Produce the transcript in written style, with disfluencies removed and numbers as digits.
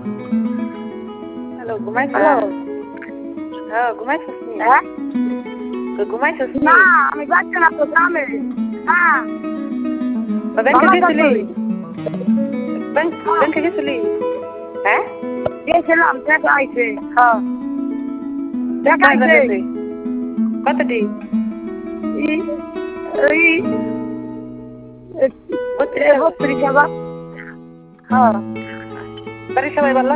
Hello, ঘুমাইছো? Hello. হ্যাঁ, ঘুমাইছিস নি? হ্যাঁ? তো ঘুমাইছিস নি? না, আমি যাচ্ছি না তো গ্রামে। হ্যাঁ। ব্যাংকে ভালো গেছিলি? থাকবি। ব্যাংকে গেছিলি? হ্যাঁ? গেছিলাম, টাকা আইছে। হ্যাঁ। টাকা কয়জন আইছে। গেছে? কতটি? ই ওই 32,000? 32,000। হ্যাঁ। বাড়ির সবাই ভালো